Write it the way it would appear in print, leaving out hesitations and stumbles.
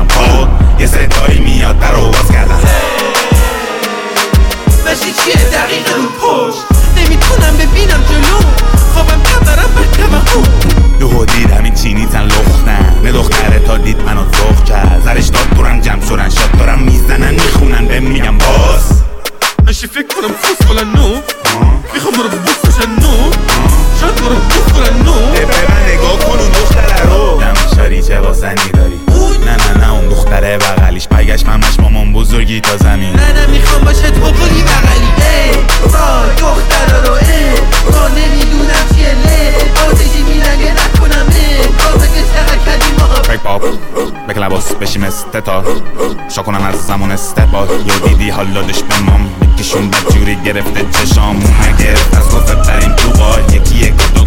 پا یه صدایی میاد در رو باز کردم ماشی چیه دقیقه رو پشت نمیتونم ببینم جلو خوابم تبرم بر توهم یهو دیدم این چینی تن لختن نه دختره تا دید منو ذوق کرد زرش داد دورم جمع شدن شاد دارم میزنن میخونن بهم میگم باز ماشی فکر کنم خوش کنن نو میخوام برو بفروشن نو شاید برو بخورن نو به نگاه کن اون دختره رو دمشاری چه واسنی داری نه اون دختره بغلیش برگشت همش مامان بزرگی تا زمین نه میخوام باشه تو بودی بغلی وای دختره رو ما نمیدونم چیه آتشی میلنگه نکنم بازه که چقدر کردی ما فریک پاپ بک لباس بشیم استتا شا کنم از زمان استقبال یه دیدی حالا دش به مام یکیشون بدجوری گرفته چشام نگرفت از گفت بریم تو بار یکی یک